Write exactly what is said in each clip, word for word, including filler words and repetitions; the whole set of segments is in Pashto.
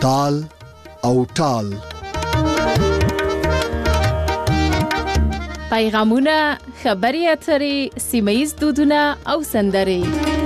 تال او ټال. پیغامونه، خبري اترې، سیمه‌ییز دودونه او سندرې.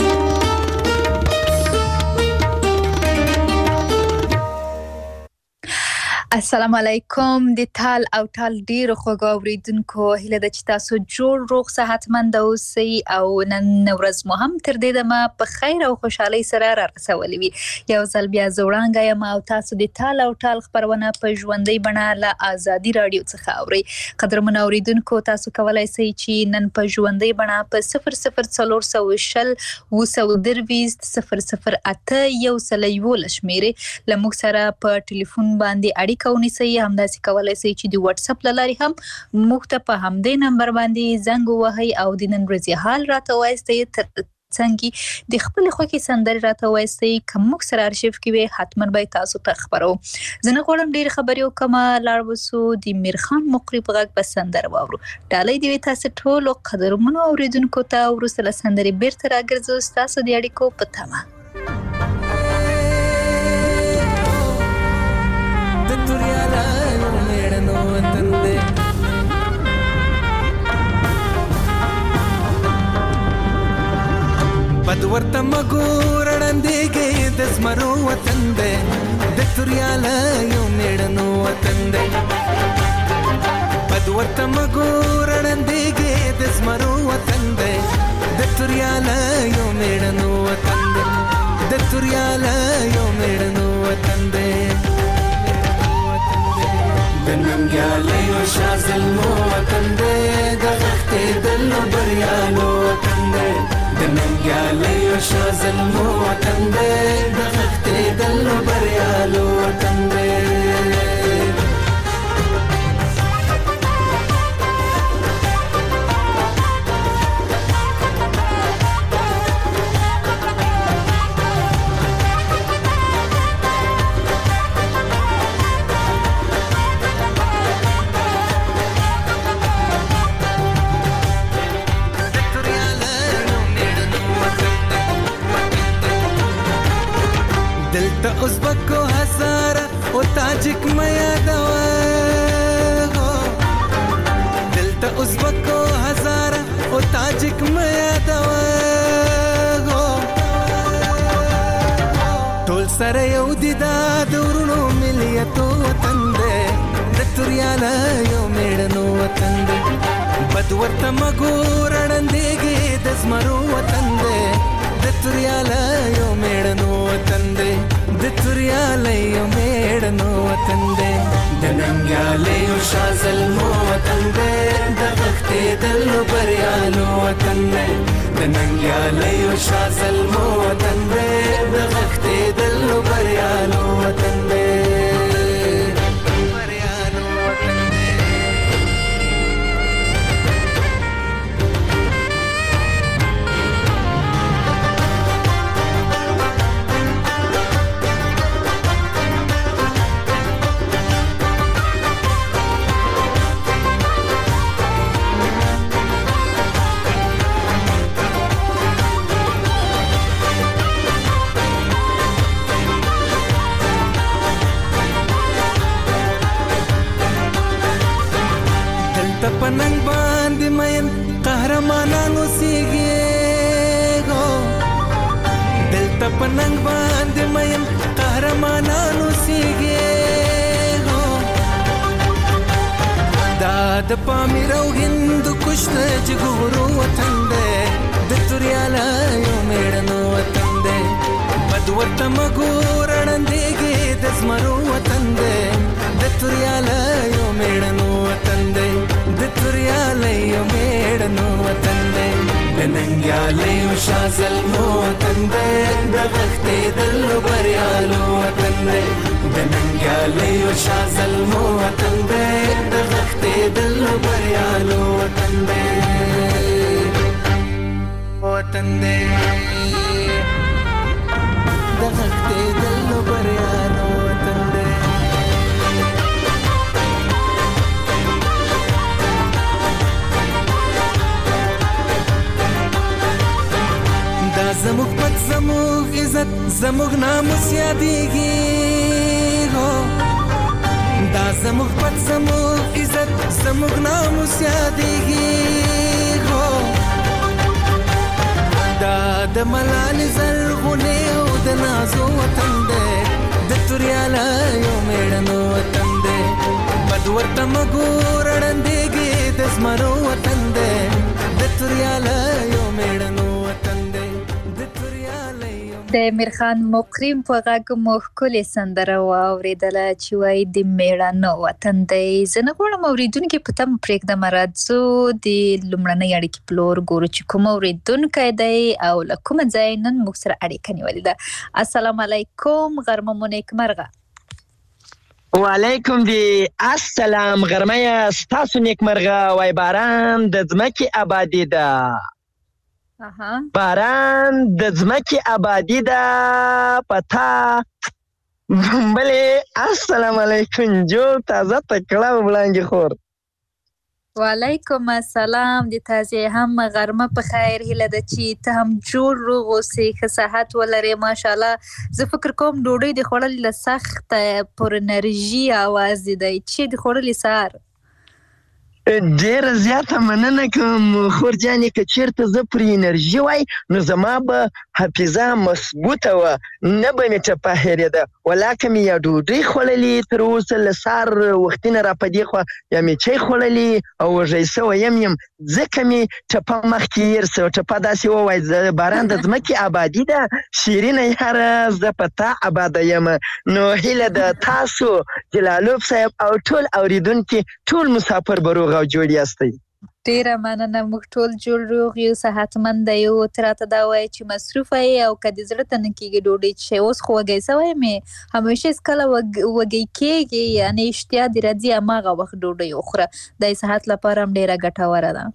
السلام علیکم. د تال او ټال ډیرو خوږو اوریدونکو، هیله ده چې تاسو جوړ روغ صحتمند اوسئ او نن ورځ مو هم تر دې دمه په خیر او خوشحالۍ سره را رسولې وي. یو ځل بیا زه وړاندې یم او تاسو د تال او ټال خپرونه په ژوندۍ بڼه له ازادي راډیو څخه اورئ. قدرمنو اوریدونکو، تاسو کولی شئ چې نن په ژوندۍ بڼه په صفر صفر څلور سوه شل اووه سوه درویشت صفر صفر اته یو سل یولس شمېرې له موږ سره په ټلیفون باندې اړیکه ونیسئ. همداسې کولی شئ چې د واتس اپ له لارې هم موږ ته په همدې نمبر باندې زنګ ووهئ او د نن ورځې حال راته ووایاستئ، تر څنګه د خپلې خوښې سندرې راته ووایاستئ. که موږ سره ارشیف کې وي حتما به تاسو ته خبرو. زه نه غواړم ډېرې خبرې وکړم، لاړ وسو د میرخان مقری په غږ به سندره واورو. ډالۍ دې وي تاسو ټولو قدرمنو اوریدونکو ته. وروسته له سندرې بیرته راګرځو ستاسو د اړیکو په تمه. بد ورته مګور وړاندېږي د زمرو وطن دی، د توریاله یو میړنو وطن دی. بد ورته مګور وړاندېږي د زمرو وطن دی، د توریاله یو میړنو وطن دی، د توریاله یو میړنو وطن دی. د ننګیالیو شاه زلمو وطن دی، د غښتېدلو بریالو وطن دی. د ننګیالیو شاه زلمو وطن دی، د غښتېدلو بریالو وطن دی. دلته ازبکو هزاره او تاجک میا دوا، دلته ازبکو هزاره او تاجک میا دوا. ټول سره یو دي دا د ورونو ملیتو وطن دی، د توریاله یو میړنو وطن دی. بد ورته مګور وړاندېږي د زمرو وطن دی، د توریاله یو میړنو وطن دی، د توریاله یو میړنو وطن دی. د ننګیالیو شاه زلمو وطن دی، د غښتېدلو بریالو وطن دی. د ننګیالیو شاه زلمو وطن دی، د غښتېدلو بریالو وطن دی. پننګ باندې مین قهرمانانو سیږي، دلته پننګ باندې مین قهرمانانو سیږي. دا د پامیر او هندو کشت جګورو وطن دی، د توریاله یو میړنو وطن دی. بد ورته مګور وړاندېږي د زمرو وطن دی، د توریاله یو میړنو وطن دی، د توریاله یو میړنو وطن دی. د ننګیالیو شاه زلمو وطن دی، د غښتېدلو بریالو وطن دی. د ننګیالیو شاه زلمو وطن دی، د غښتېدلو بریالو وطن دی. وطن دی د غښتېدلو بریالو وطن دی. دا زموږ پت زموږ عزت زموږ ناموس یادېږي، هو دا زموږ پت زموږ عزت زموږ ناموس یادېږي هو دا د ملالې زرغونې او د نازو وطن دی د توریالیو مېړنو وطن دی بد ورته مه ګوره ړندېږي د زمرو وطن دی د توریالیو مېړنو وطن دی د توریالیو د میرخان مقریم په غږ مو ښکلې سندره واورېدله چې وایي د مېړانه وطن دی. زه نه غواړم اورېدونکي په تمه پرېږدم، راځو د لومړنۍ اړیکې په لور ګورو چې کوم اورېدونکی دی او له کومه ځای نن موږ سره اړیکه نیولې ده. السلام علیکم، غرمه مو نیکمرغه. وعلیکم دی السلام، غرمه ستاسو نیکمرغه. وای باران د ځمکې آبادي ده، باران د ځمکې آبادي ده پتا بلې. السلام علیکم جو تازه تکړه وړاندې خور. وعلیکم السلام، د تازه هم غرمه په خیر. هیله ده چې ته هم جوړ روغ اوسې، ښه صحت ولرې. ماشاءالله زه فکر کوم ډوډۍ د خوړلې له سخت پر انرژي आवाज دی چې د خوړلې سهار. ډیره زیاته مننه کوم خور جانې، که چېرته زه پر انرژي وای نو زما به حافظه مثبوته وه، نه به مې ټپه هېرېده. ولاکه مې یا ډوډۍ خوړلې تر اوسه له سهار وختي نه را په دې خوا، یا مې چای خوړلې او وږی سوی یم یم ځکه مې ټپه مخکې هېر سوه. ټپه داسې ووایي باران د ځمکې آبادي ده، شیرینه یاره زه په تا آباده یم. نو هیله ده تاسو جلالوف صاحب او ټول اورېدونکي ټول مسافر به روغ او جوړ یاستئ. ډیره مننه، موږ ټول جوړ روغ یو، صحتمنده یو. ته راته دا وایې چې مصروفه یې او که دې زړه ته نه کېږي ډوډۍ چې اوس خو وږی سوی مې، همیشه هېڅکله وږی کېږي، یعنې اشتیا دې راځي هماغه وخت ډوډۍ وخوره. دا یې صحت لپاره هم ډیره ګټوره ده.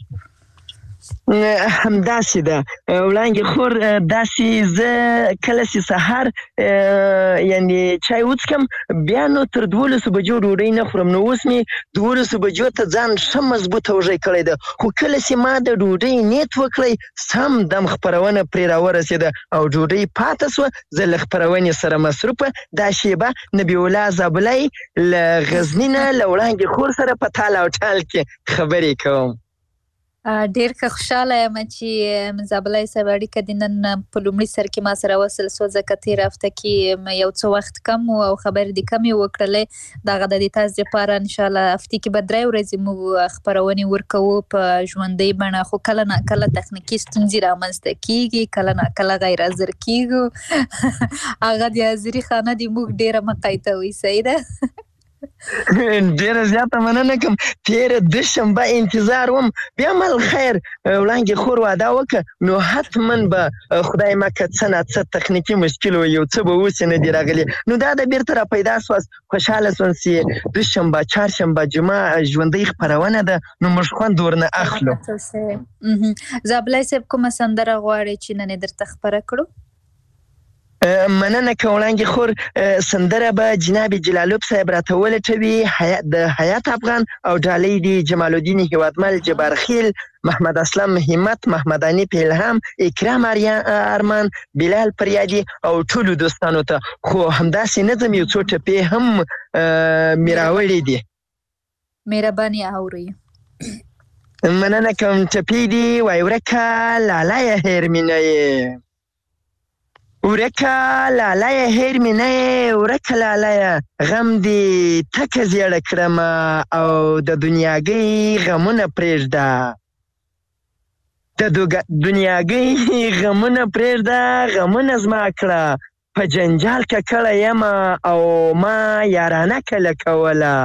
همداسې ده وړانګې خور، داسې زه کله چې سهار یعنې چای وڅکم بیا نو تر دولسو بجو ډوډۍ نه خورم. نو اوس مې دولسو بجو ته ځان ښه مضبوطه وږی کړی ده، خو کله چې ما د ډوډۍ نیت وکړی سم دم خپرونه پرې راورسېده او ډوډۍ پاته سوه. زه له خپرونې سره مصروفه. دا شیبه نبي الله زابلی له غزني نه له وړانګې خور سره په تال او ټال کې خبرې کوم. ډیر ښه خوشحاله یم چې زابلی صاحب اړیکه دې نن په لومړي سر کې ما سره وصل سوه، ځکه تېره هفته کې یو څه وخت کم و او خبرې دې کمې وکړلې. دغه د دې تاسو دپاره انشاءالله هفتې کې به درې ورځې موږ خپرونې ورکوو په ژوندۍ بڼه، خو کله ناکله تخنیکي ستونزې رامنځته کېږي، کله ناکله غیر حاضر کېږو. هغه د حاضري خانه دې موږ ډېره مقایتوي. صحیح ده؟ ډیره زیاته مننه کوم. تېره دوشنبه انتظار وم، بیا مل خیر وړانګې خور واده وکړه نو حتما به خدای مکه څه نه څه تخنیکي مشکل و، یو څه به اوس نه دي راغلي. نو دا د بیرته را پیدا سواست. خوشحاله سوم چې دوشنبه چهارشنبه جمعه ژوندۍ خپرونه ده نو موږ خوند ورنه اخلو. زابلی صاحب کومه سندره غواړې چې نن یې درته خپره کړو؟ مننه که وړانګې خور، سندره به جناب جلالوف صاحب راته ولټوي. د حیات افغان او ډالۍ دي جمال الدین هیوادمل، جبار خیل، محمد اسلم همت، محمد انیف الهام، اکرام ارمان، بلال پریادي او ټولو دوستانو ته. خو همداسې نظم یو څو ټپې هم مې راوړي دي. مهرباني اورئ. مننه کوم. ټپې دي وای ورکه لالیه هېر مې نه یې، ورکه لالیه هېر مې نه یې، ورکه لالیه غم دې تکه زیړه کړمه او د دنیاګۍ غمونه پرېږده، د دنیاګۍ غمونه پرېږده، غمونه زما کړه په جنجال ککړه یمه او ما یارانه کله کوله،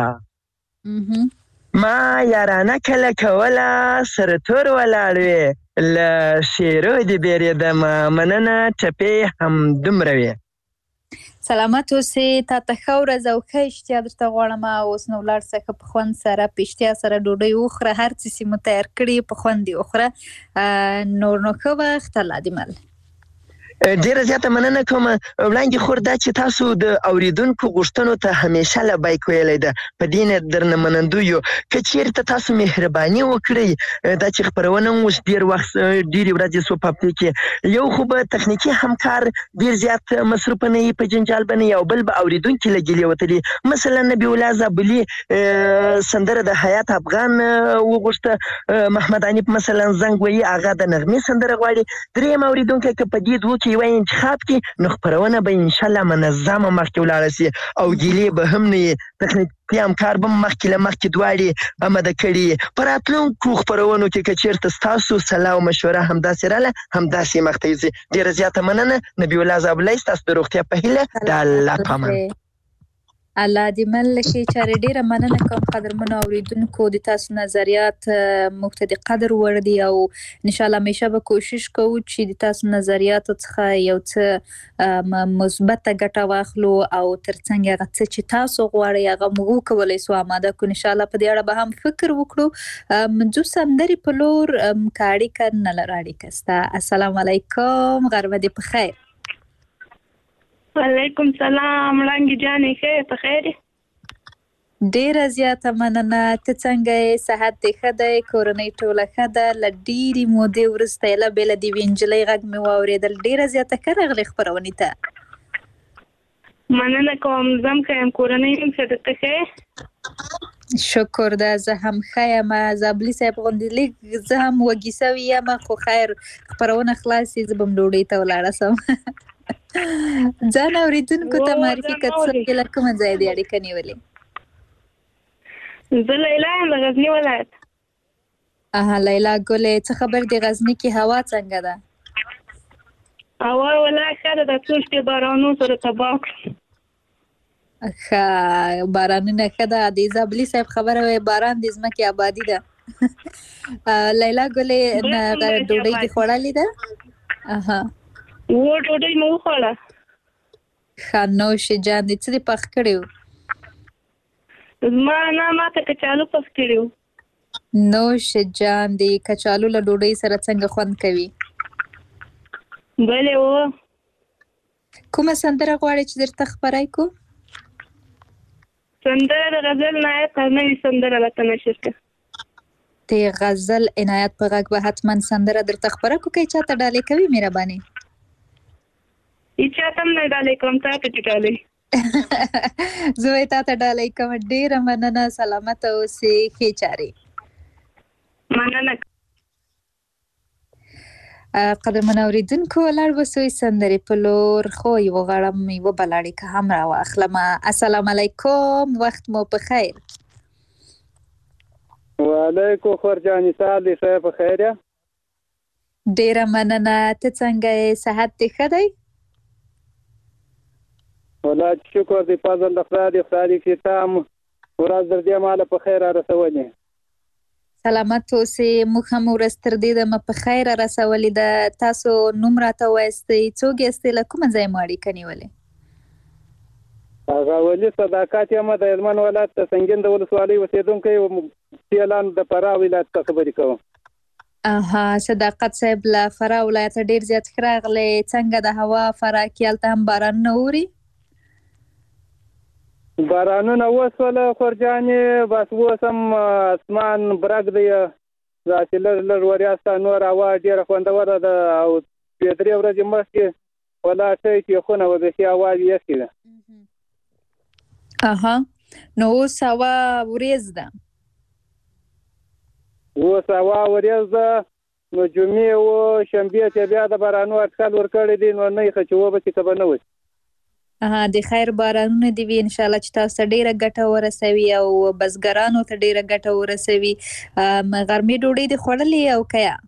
ما یارانه کله کوله سره تور ولاړ وې له شیرو دې بیرېدمه. مننه، ټپې همدومره وې. سلامت اوسې، تا ته ښه ورځ او ښه اشتیا درته غواړم. اوس نو ولاړ څه ښه په خوند سره په اشتیا سره ډوډۍ وخوره، هر څه چې مو تیار کړي په خوند یې وخوره. نور نو ښه وخت، الله دې مل. ډیره زیاته مننه کوم وړاندې خور دا چې تاسو د اوریدونکو غوښتنو ته همیشه لبیک ویلی ده په دې نه درنه منندوی یو که چیرته تاسو مهرباني وکړئ دا چې خپرونه مو اوس ډېر وخت ډېرې ورځې سو په هفتې کې یو خو به تخنیکي همکار ډېر زیات مصروفه نه وي په جنجال به نه وي او بل به اورېدونکي له ګیلې وتلي مثلا نبي الله زابلي سندره د حیات افغان وغوښته محمد عنیف مثلا زنګ ویي هغه د نغمې سندره غواړي درېیم اورېدونکی که په دې دوو کې یو انتخاب کې نو خپرونه به انشاءالله منظمه مخکې ولاړه سي او ګیلې به هم نه وي تخنیکي همکار به مخکې له مخکې دواړې اماده کړي په راتلونکو خپرونو کې که چېرته ستاسو سلا او مشوره همداسې راله همداسې مخته یوځي ډېره زیاته مننه نبي الله زابلی ستاسو د روغتیا په هیله د الله په امان الله دې مل شي چارې ډیره مننه کوم قدرمنو اوریدونکو د تاسو نظریات موږ ته د قدر وړ دي او ان شاء الله همیشه به کوشش کوو چې د تاسو نظریاتو څخه یو څه مثبت ګټه واخلو او ترڅنګ هغه څه چې تاسو غواړئ هغه موږ وکولای سو آماده کو ان شاء الله په دې اړه به هم فکر وکړو منځو سندري په لور کاړي کړ نه لراړي کستا السلام علیکم غرمه دې په خیر وعلیکم سلام وړانګې جانې ښه په خیر ډیره زیاته مننه ته څنګه یې صحت دې ښه دی کورنۍ ټوله ښه ده له ډېرې مودې وروسته یله بېله د یوې نجلۍ غږ مې واورېدل ډیره زیاته ښه راغلې خپرونې ته مننه کوم زه هم ښه یم کورنۍ هم ښه ده ته ښه شکر ده زه هم ښه یم زابلي صاحب غوندې لږ زه هم وږي سوې یم خو خیر خپرونه خلاصې زه به م ډوډۍ ته ولاړه سم ځان اوریدونکو ته معرفي کړه څنګه له کومه ځای دې اړیکه نیولې زه لیلا یم د غزني ولایت اها لیلا ګلې څه خبر دی غزني کې هوا څنګه ده هوا والله ښه ده د څو شپې بارانونو سره تباه کړو ښه بارانونه ښه ده د زابلي صاحب خبره وایي باران د ځمکې آبادي ده لیلا ګلې ډوډۍ دې خوړلې ده اها و ډوډۍ مو وخوړه ښه نوش جان دې څه دې پخ کړي وو زما نه ما ته کچالو پخ کړي وو نوش جان دې کچالو له ډوډۍ سره څنګه خوند کوي بلې و کومه سندره غواړې چې درته خپرای کو سندره د غزل عنایت نوې سندره راته نشر کړه د غزل عنایت په غږ به حتما سندره درته خپره کو که چاته ډالۍ کوي مهرباني هیچا ته هم نه ډالۍ کوم تا ته چې ډالۍ زه وایي تا ته ډالۍ کوم ډېره مننه سلامته اوسې ښې چارې مننه قدرمن اوریدونکو ولاړ به سوی سندرې په لور خو یوه غړم یوه بله اړیکه هم راواخلمه السلام علیکم وخت مو په خیر وعلیکم خور جانې صاحب دې ښه په خیر یې ډېره مننه ته څنګه یې صحت دې ښه دی والله شکر دې فضل د خدای دې خدای دې چې تا هم ورځ در دې ماله په خیر رسولې سلامت اوسې موږ هم ورځ تر دې دمه په خیر رسولې ده تاسو نوم راته وایستئ څوک یاستئ له کومه ځای مو اړیکه نیولې هغه ولي صداقت یم د هلمند ولایت د سنګین د ولسوالۍ اوسېدونکی سیلان د فراه ولایت څخه خبرې کوم اها صداقت صاحب له فراه ولایته ډېر زیات ښه راغلی څنګه د هوا فراه کې هلته هم بارانونه اوري بارانونه وسوله خور جانې بس اوس هم اسمان برګ دی داسې لږ لږ وریاسته نور هوا ډېره خوندوره ده او دوې درې ورځې مخکې ولا ښه تیخونه وه بیخي هوا یخې ده اها نو اوس هوا وریځ ده اوس هوا وریځ ده نو جمعې و شنبې چې بیا د بارانو اټکل ورکړی دی نو نه یې ښه چې وبه چې که به نه وي اها د خیر بارانونه دې وي انشاءالله چې تاسو ته ډېره ګټه ورسوي او بزګرانو ته ډېره ګټه ورسوي غرمې ډوډۍ دې خوړلې او که یا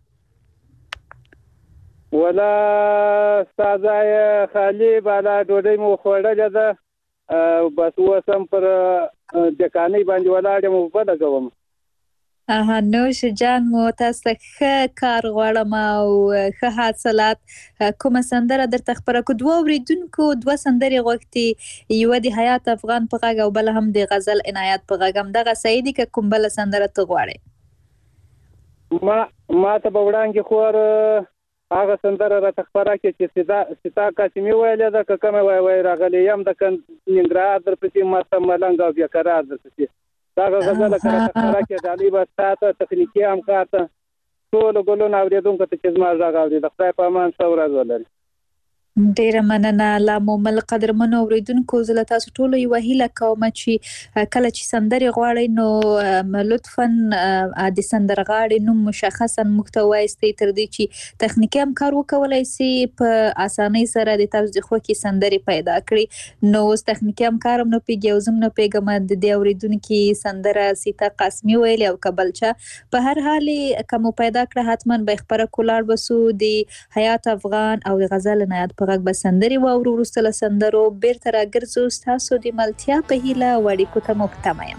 ولا ستا ځای خالي بالا ډوډۍ مو خوړلې ده بس اوس هم پر دکانۍ باندې ولاړ یم اوبه لګوم اها نوش جان مو تاسو ته ښه کار غواړم او ښه حاصلات کومه سندره درته خپره کړو دوه اورېدونکو دوه سندرې غوښتي یوه د حیات افغان په غږ او بله هم د غزل عنایت په غږ همدغه صحیح دي که کوم بله سندره ته غواړئ ما ما ته به وړاندې خور هغه سندره راته خپره کړي چې ستا ستا قاسمي ویلې ده که کومه وای وای راغلی یم د ننګرهار درپسې ماسته ملنګ او بیقرار درپسې دغه غزله که راته خپره کړي ډالۍ به ستا ته تخنیکي همکار ته ټولو ګلونو اورېدونکو ته چې زما غږ اوري د خدای په امان ښه ورځ ولري. ډیره مننه لا مومل قدرمنو اوریدونکو زله تاسو ټولو یو هیله کوم چې کله چې سندري غواړي نو لطفاً د سندرغاړي نوم مشخصا محتوایستي تر دې چې تخنیکی همکار وکولای شي په اسانۍ سره د تاسو د خوکي سندري پیدا کړي. نو اوس تخنیکی همکار نو پیګ یو زم نو پیګم د دې اوریدونکو سندره سیتا قاسمي ویل او کبلچا په هر حال کوم پیدا کړه حتما به خبره کولار بسو د حیات افغان او د غزل نه غږ بسندري و ورو ورسته سندرو بیرته راګرځو تاسو د ملتیا په هیله وړي کوته مختمایم.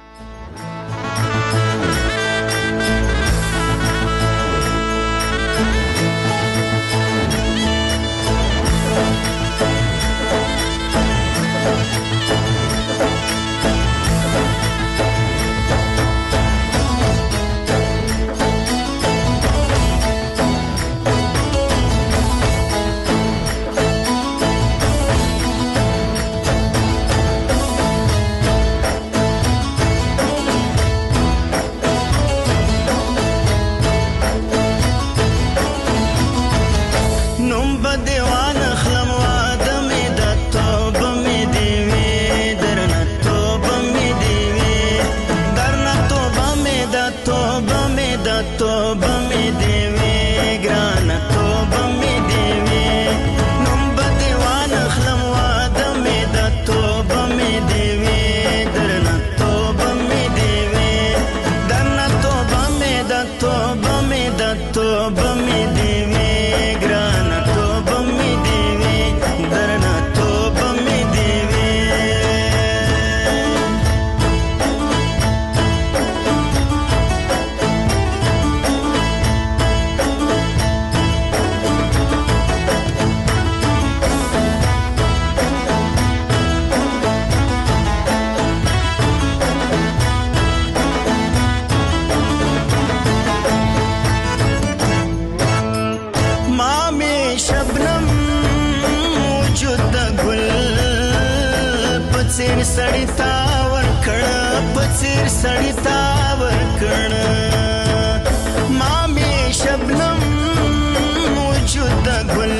سړی تا ورکړه پڅیر سړی تا ورکړه ما می شبنم موجود ګل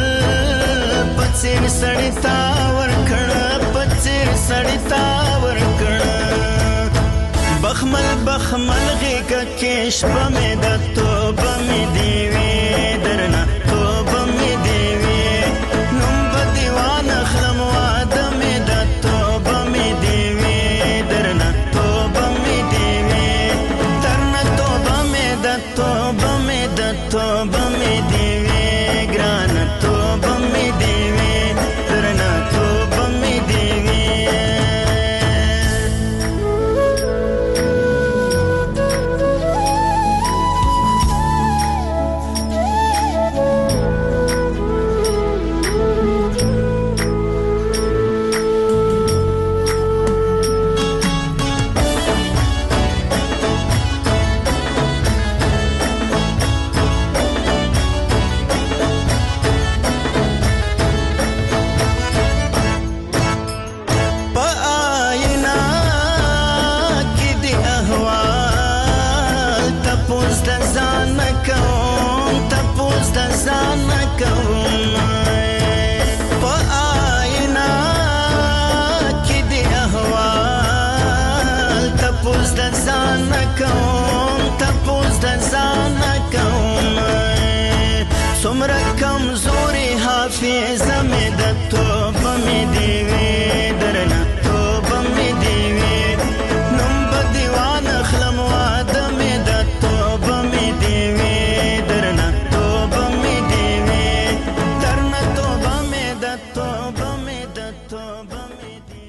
پڅیر سړی تا ورکړه پڅیر سړی تا ورکړه بخمل بخمل غیګ کېش بمې د توبه مې دیوي درنه توبه مې دیوي نوم به دیوان خلم واده مې د توبه مې دیوي درنه توبه مې دیوي درنه توبه مې د توبه مې د توبه مې دیوي ګرانه توبه مې دیوي درنه توبه مې دیوي څومره کمزوري حافظه مې د توبه مې دیوي درنه توبه مې دیوي نوم به دیوان اخلم واده مې د توبه مې دیوي درنه توبه مې دیوي درنه توبه مې د توبه مې د توبه مې دیوي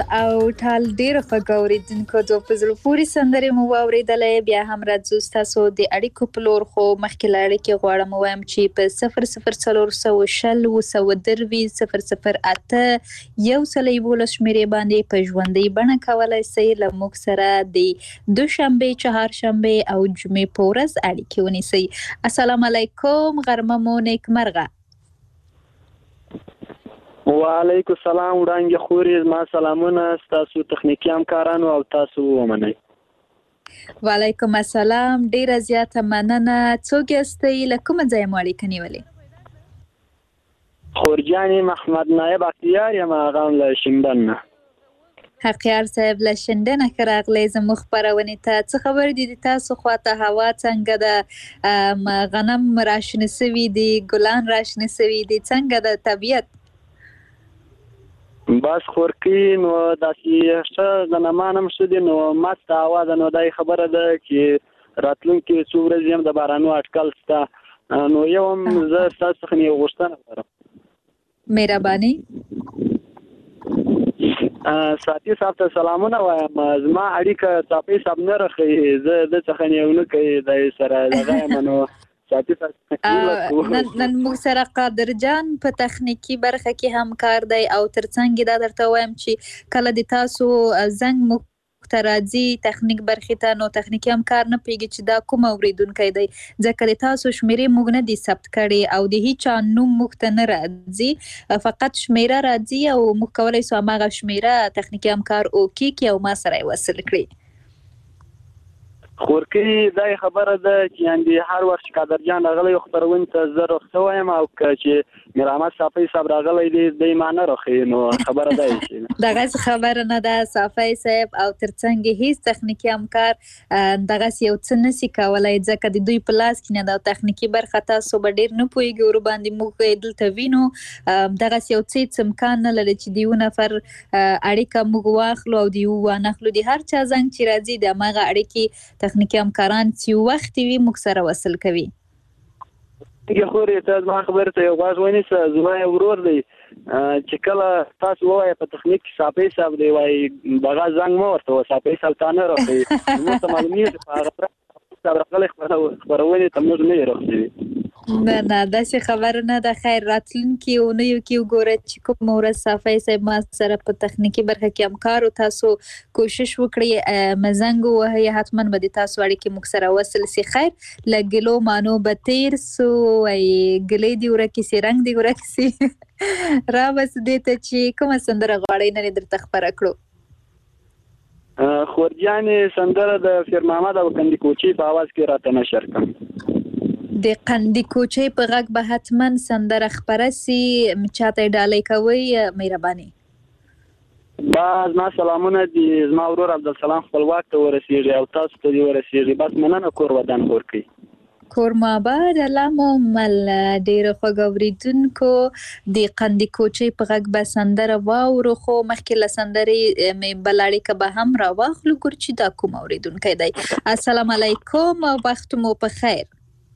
او ټال ډیر خوږ اوریدونکو د پزړه پوری سندرې مو واوریدلې. بیا هم راځو تاسو د اړیکو په لور، خو مخکې له اړیکې غواړم وایم چې په صفر صفر څلور سوه شل اووه سوه دروي صفر صفر اته یو سل یولس شمېرې باندې په ژوندۍ بڼه کولی شئ له موږ سره د دوشنبې، چهارشنبې او جمعې په ورځ اړیکې ونیسئ. السلام علیکم، غرمه مو نیکمرغه. وعلیکم السلام وړاندې خوري، ما سلامونه تاسو تخنیکی همکارانو او تاسو ومنئ. وعلیکم السلام، ډیره زیاته مننه. څوک یاستئ؟ له کومه ځایه مو اړیکه نیولې؟ خورجانې محمد نایب اختیار یم، هغه هم له شینډن نه. حقیار صاحب له شینډنه ښه راغلی زموږ خپرونې ته. څه خبر دي د تاسو خواته؟ هوا څنګه ده؟ غنم راشنه سوي دي؟ ګلان راشنه سوي دي؟ څنګه ده طبیعت؟ بس خورکی نو داسې ښه غنمان هم ښه دي، نو مست هوا ده. نو دای خبره ده چې راتلونکي څو ورځې هم د بارانو اټکل شته. نو یو هم زه ستاسو څخه یو غوښتنه لرم. مهرباني. ساتي صاحب ته سلامونه وایم. زما اړیکه صافي صاحب نه رخی، زه د څخه یو نه کوي د سره دغه منو ساتي صاحب. نن نن موږ سره قادر جان په تخنیکی برخه کې همکار دی، او ترڅنګ دا درته وایم چې کله د تاسو زنګ مو ترازی تخنیک برخه ته، نو تخنیکی همکار نه پیږي چې دا کوم اوریدونکو دی، ځکه د تاسو شمیرې موږ نه دي ثبت کړي او د هیڅ نوم موږ ته نه راځي، فقط شمیره راځي او موږ کولای سو هغه شمیره تخنیکی همکار اوکی کی او ما سره وصل کړي. خورکی دا خبره ده چې یعنی هر وخت قادر جان راغلی خبرونه ته زه رخصه وایم، او چې مرامت صافی صاحب راغلی دی د ایمان راخی، نو خبره ده چې دغه خبره نه ده صافی صاحب، او ترڅنګ هیڅ تخنیکی همکار دغه یو څه نسی کولای، ځکه د دوی په لاس کې نه ده تخنیکی برخه. تاسو به ډیر نه پوهیږئ ور باندې موږ دلته وینو دغه یو څه امکان نه لري چې دیو نفر اړیکه موږ واخلو او دیو وانخلو. د هر چا زنګ چې راځي د ماغه اړیکې تخنیکی همکاران چې وخت وي موږ سره وصل کوي. یو خوري ته ما خبره ته یو غواړ ونیسه، زما ورور دی چې کله تاسو وایي په تخنیک صافي صاحب دی وایي دغه زنګ مو ورته صافي سلطانه راځي، نو ته معلومیږي په هغه راغلی خبرونه ته موږ نه راځي. نه نه داسې خبره نه ده. خیر راتلونکي اونیو کې وګوره چې کوم ورځ صافی صاحب ما سره په تخنیکی برخه کې همکار او تاسو کوشش وکړئ مزنګ وهي حتما به تاسو اړیکې موږ سره وصل سي. خیر لګلو مانو به تیر سو ای ګلې دی ورکه سي رنگ دی ورکه سي را بس دې ته چې کوم سندره غواړي نه درته خبره کړو. خورجانې سندره د فیر محمد او کندي کوچي په आवाज کې راته نشر کړم. د قندی کوچي په غږ به حتما سندره خبره سي، چاته ډالۍ کوي مهرباني. باز ما سلامونه دي زما ورور عبدالسلام خپلواک ته ورسیږي او تاسو ته ورسیږي. بس مننه کور ودان ورکي. کور ما بعد علامه مل ډیر خوږ اوریدونکو د قندی کوچي په غږ به سندره واورو، خو مخکې له سندرې مې بلاړی که به هم را واخلو ګور چې دا کوم اوریدونکی دی. السلام علیکم، وخت مو په خیر.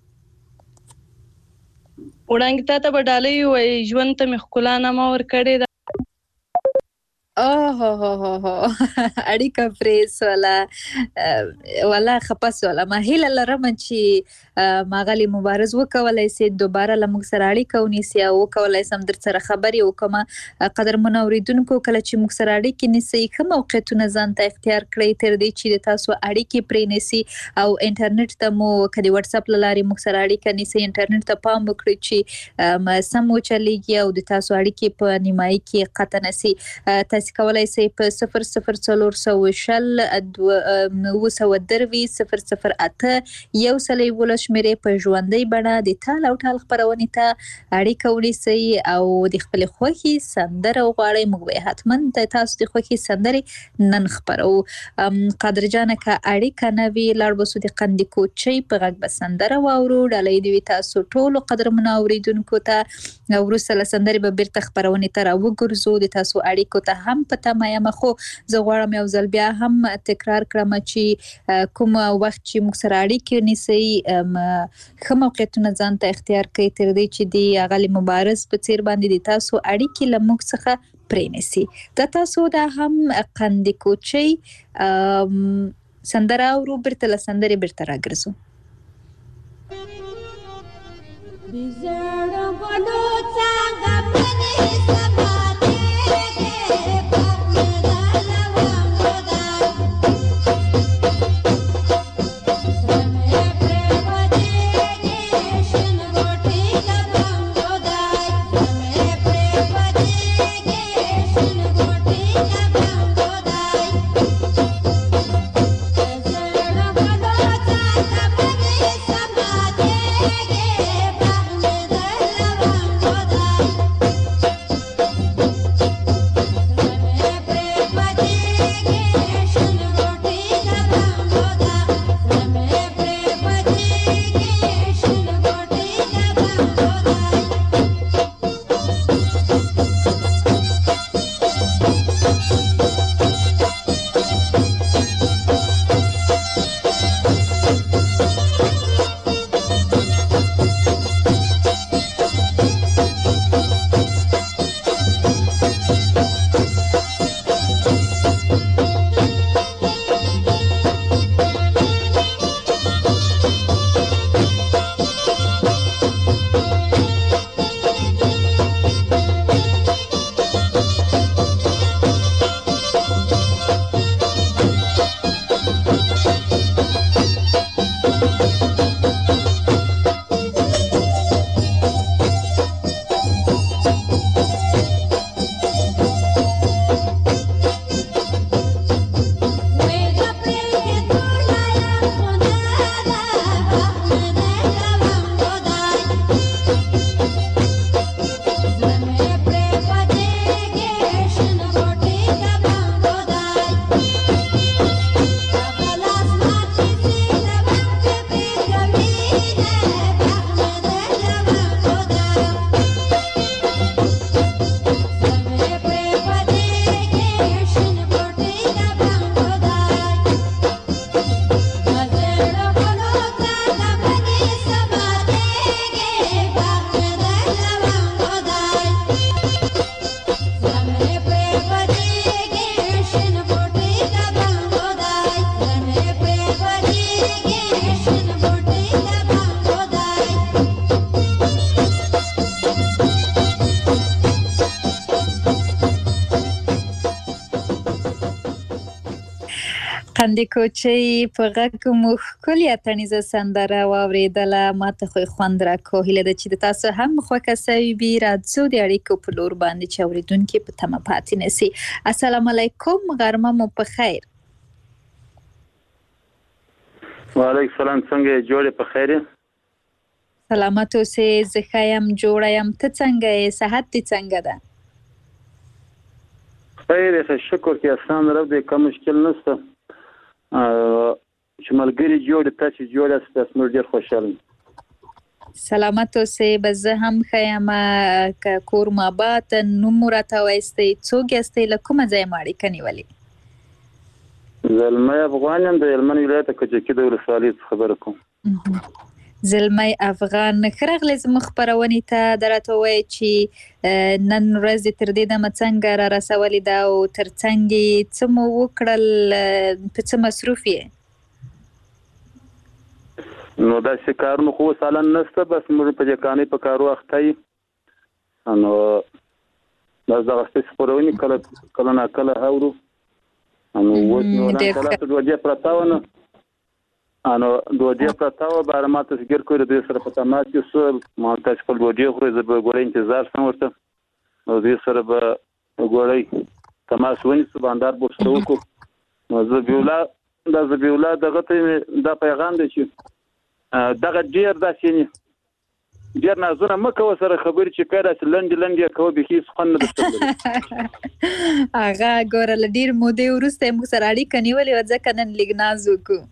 وړاندې ته ته به ډالۍ وایي ژوند ته مې ښکلا نامه ورکړې ده. اوه هو هو هو اړیکه پریس ولا ولا خپس ولا ما هیله لرم چې ماغلی مبارز وکولای سي دوباره لمغ سره اړیکه ونیسي او وکولای سم در سره خبري وکما. قدر منوریدونکو کله چې موږ سره اړیکه نیسي کوم موقعیتونه ځان ته اختیار کړئ تر دې چې تاسو اړیکه پرې نیسي او انټرنیټ ته مو کدي واتس اپ لاري موږ سره اړیکه نیسي انټرنیټ ته پام وکړئ چې سم وچلېږي او د تاسو اړیکه په نیمایي کې قطع نسی. تاسو کولای شئ په صفر صفر څلور سوه شل اووه سوه دروي صفر صفر اته یو سل یولس شمېرې په ژوندۍ بڼه د ټال او ټال خپرونې ته اړیکه ونیسئ او د خپلې خوښې سندره وغواړئ. موږ به حتما د تاسو د خوښې سندرې نن خپرو. قادر جانه که اړیکه نه وي لاړ به سو د قندي کوچۍ په غږ به سندره واورو. ډالۍ دې وي تاسو ټولو قدرمنو اوریدونکو ته. وروسته له سندرې به بیرته خپرونې ته راوګرځو، د تاسو اړیکو ته هم هم په تمه یم، خو زه غواړم یو ځل بیا هم تکرار کړم چې کوم وخت چې موږ سره اړیکې نیسئ ښه موقعیتونه ځان ته اختیار کړئ تر دې چې د اغلې مبارز په څیر باندې د تاسو اړیکې له موږ څخه پرې نیسي. د تاسو دا هم قند کوچۍ سندره اورو، بیرته له سندرې بیرته راګرځو. قند کوچۍ په غږ مو ښکلې اتڼیزه سندره واورېدله، ماته خو یې خوند راکړو. هیله ده چې د تاسو هم خوښه سوې وي. راځو د اړیکو په لور باندې چې اورېدونکي په تمه پاتې نه سي. السلام علیکم، غرمه مو په خیر. وعلیکم السلام، څنګه یې؟ جوړې په خیر یې؟ سلامت اوسې، زه ښه یم، جوړه یم. ته څنګه یې؟ صحت دې څنګه ده؟ خیر یې، شکر کې احسان رب دې، کوم مشکل نشته. چې ملګري جوړ تاسو جوړ است، تاسو موږ ډیر خوشاله. سلامت اوسې، به زه هم ښه یم. که کور مو آباد، نوم مو راته وایستئ، څوک یاستئ، له کومه ځایه مو اړیکه نیولې؟ زلمی افغان یم، د هلمند ولایت کجکي د ولسوالۍ څخه خبره کوم. زلمی افغان، ښه راغلی زموږ خپرونې ته. دا راته ووایه چې نن ورځ دې تر دې دمه څنګه را رسولې ده او تر څنګ یې څه مو وکړل، په څه مصروف یې؟ نو داسې کارونه خو اوس حالا نشته، بس موږ په جکانۍ په کارو اخته یو. نو دا دغسې خپرونې کله کله ناکله اورو. نو اوس مې ولان کله څه ډوډۍ پرته وه نه، انو ډوډۍ پرته وه، باره ما ته فکر کړی دوی سره په تماس کې شول. ما تاسو خپل ډوډۍ خورئ، زه به ګوړی انتظار شم ورته، نو دوی سره به ګوړی تماس ونیسو، بانډار به ورسره وکړو. نو ذبیح الله دا ذبیح الله دغه ته مې دا پیغام دی چې دغه ډېر داسې ډېر نازونه مه کوه سره خبرې چې که داسې لنډې لنډې یې کوه، بیخي هېڅ خوند نه درته لري. هغه ګوره له ډېر مودې وروسته یې موږ سره اړیکه نیولې وه، ځکه نن لږ ناز وکړو.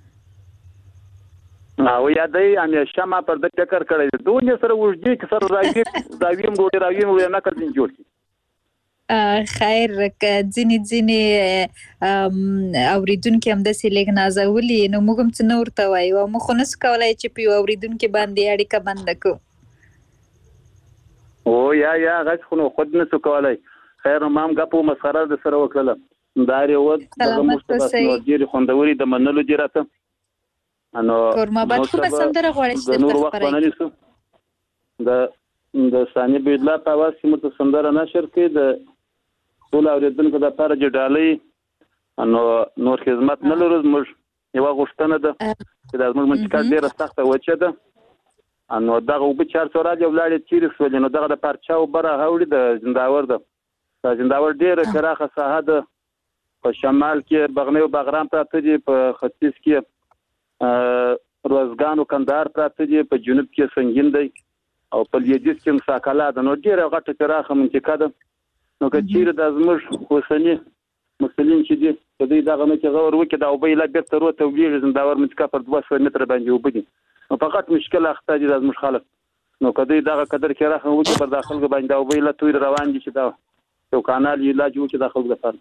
او یادوي همیشه ما پر ده فکر کړی دی، دونې سره اوږدې کې سره راویم زاویم ډوډۍ راویم وړې نقل ځینې جوړ کړي. خیر ځینې ځینې اوریدونکي همداسې لږ نازولي نو موږ هم څه نه ورته وایو او موږ خو نسو کولی چې په یو اوریدونکي باندې اړیکه بنده کړو او یا یا هغه خو نو خود نسو کولی خیر نو ما هم ګپ و مسخره د سره وکړله دا رېوت دغه موږ ته بس نو ډېرې خوندورې د منلو دي راته نو کورماباد کومه سندره غواړئ چې درته خپروي د د ثانیه بيدلا په اواز کې مو سندره نشر کړي د ټول اوریدونکو د لپاره چې ډالۍ نو نور خدمت نه لرو موږ یو غوښتنه ده چې د موږ منطقه ډیره سخته وچه ده نو دغه وب چار سو راځي ولاړې چیرې سولې نو دغه د پارچاو بره هاوړي د زنداور ده د زنداور ډیره کراخه ساحه ده په شمال کې بغنی او بغرام پراته دي په ختیځ کې روزګان او کندهار پراته دي په جنوب کې سنگین دی او په لویدیځ کې مساکلا ده نو ډیره غټه کراخه منطقه ده نو که چیرې د زموږ اوسني مسلین چې دي په دې دغه نه کې غور وکړي دا وبې لا بیرته وروته ولیږي زنداور منطقه پر دوه سوه متره باندې اوبه دي نو فقط مشکل اخته دي د زموږ خلک نو که دوی دغه قدر کراخه وکړي پر داخل باندې دا وبې لا توی روان دي چې دا یو کانال علاج وکړي د خلکو لپاره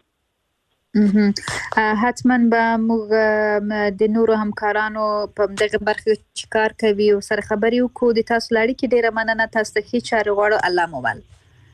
حتما به موږ د نورو همکارانو په دغه برخه کې کار کوي او سره خبرې وکړو د تاسو لړۍ کې ډیره مننه تاسو ته هیڅ چاره غواړو الله مو ول